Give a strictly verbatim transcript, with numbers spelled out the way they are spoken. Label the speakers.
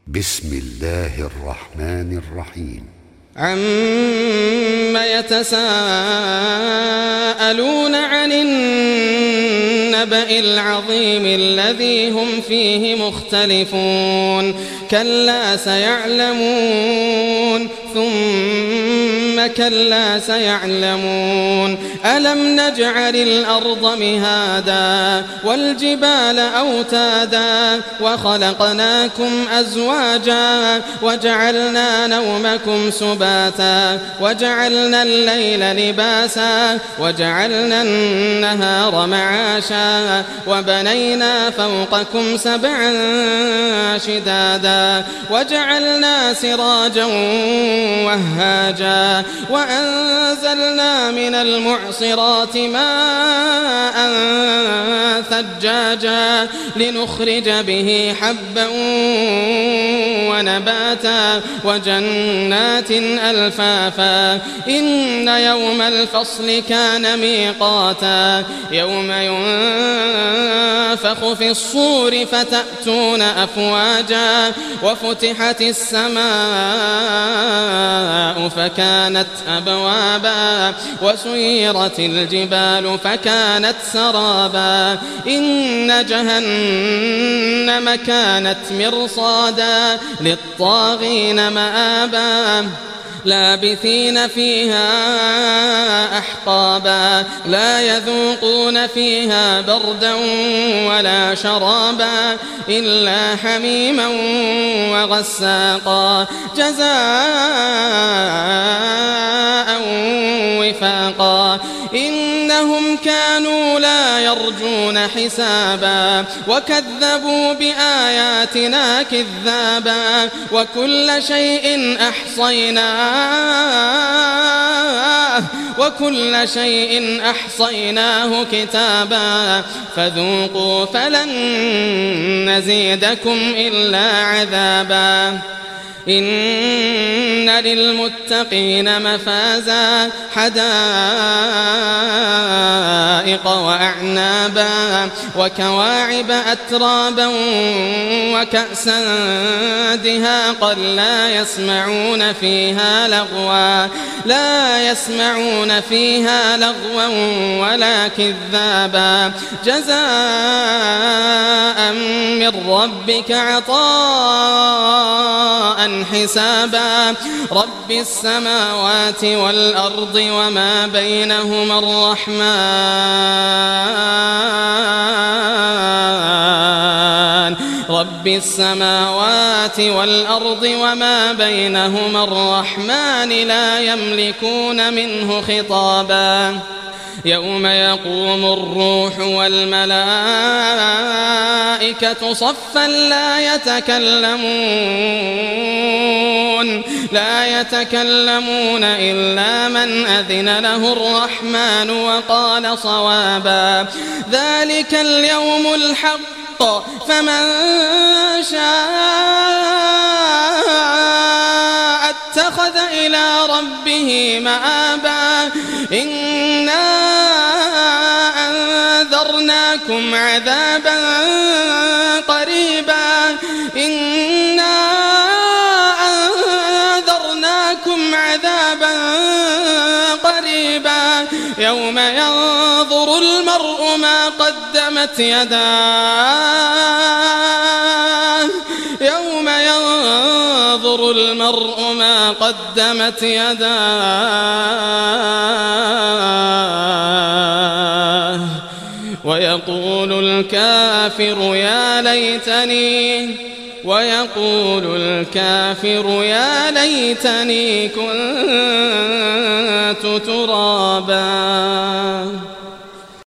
Speaker 1: بسم الله الرحمن الرحيم.
Speaker 2: عم يتساءلون عن النبأ العظيم الذي هم فيه مختلفون كلا سيعلمون ثم كلا سيعلمون ألم نجعل الأرض مهادا والجبال أوتادا وخلقناكم أزواجا وجعلنا نومكم سباتا وجعلنا الليل لباسا وجعلنا النهار معاشا وبنينا فوقكم سبعا شدادا وجعلنا سراجا وهاجا وأنزلنا من المعصرات ماء ثجاجا لنخرج به حبا ونباتا وجنات ألفافا إن يوم الفصل كان ميقاتا يوم ينفخ في الصور فتأتون أفواجا وفتحت السماء فكانت أبوابا وسيرت الجبال فكانت سرابا إن جهنم كانت مرصادا للطاغين مآبا لابثين فيها أحقابا لا يذوقون فيها بردا ولا شرابا إلا حميما وغساقا جزاء وفاقا إنهم كانوا لا يرجون حسابا وكذبوا بآياتنا كذابا وكل شيء أحصيناه وكل شيء أحصيناه كتابا فذوقوا فلن نزيدكم إلا عذابا إن للمتقين مفازا حدائق وأعنابا وكواعب أترابا وكأسا دهاقا لا يسمعون فيها لغوا لا يسمعون فيها لغوا ولا كذابا جزاء من ربك عطاء حسابا رب السماوات والأرض وما بينهما الرحمن رب السماوات والأرض وما بينهما الرحمن لا يملكون منه خطابا يوم يقوم الروح والملائكة صفا لا يتكلمون لا يتكلمون إلا من أذن له الرحمن وقال صوابا ذلك اليوم الحق فمن شاء اتخذ إلى ربه مآبا إنا أنذرناكم عذابا قريبا إنا أنذرناكم عذابا قريبا يوم ينظر المرء ما قدمت يداه يوم ينظر المرء ما قدمت يداه ويقول الكافر يا ليتني ويقول الكافر يا ليتني كنت ترابا.